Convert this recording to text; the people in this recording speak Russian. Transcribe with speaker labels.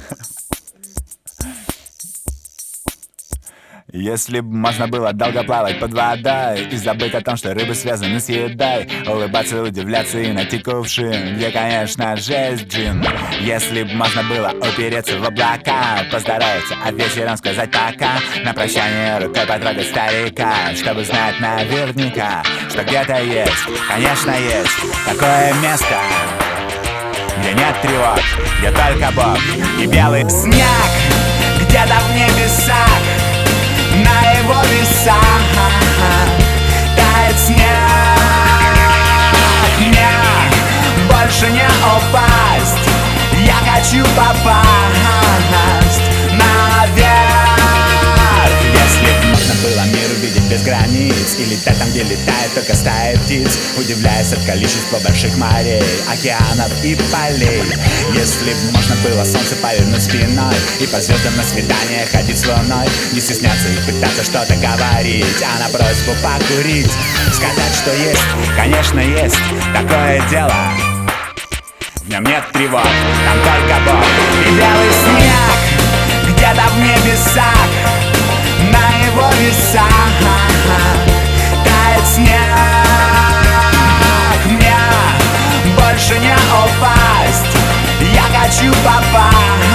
Speaker 1: Если бы можно было долго плавать под водой и забыть о том, что рыбы связаны с едой, улыбаться, удивляться и найти кувшин, где, конечно, жесть джин. Если бы можно было упереться в облака, поздороваться, а вечером сказать пока, на прощание рукой потрогать старика, чтобы знать наверняка, что где-то есть, конечно, есть такое место, где нет тревог, где только Бог и белый снег, где-то в небесах. На его весах тает снег. Мне больше не упасть, я хочу попасть наверх. Если б можно было мир увидеть без границ и летать там, где летает только стая птиц, удивляясь от количества больших морей, океанов и полей. Если б можно было солнце повернуть спиной и по звездам на свидание ходить с луной, не стесняться и пытаться что-то говорить, а на просьбу покурить сказать, что есть, конечно, есть такое дело. В нем нет тревог, там только Бог и белый снег, где-то в небесах. На его весах тает снег. Мне больше не упасть, я хочу попасть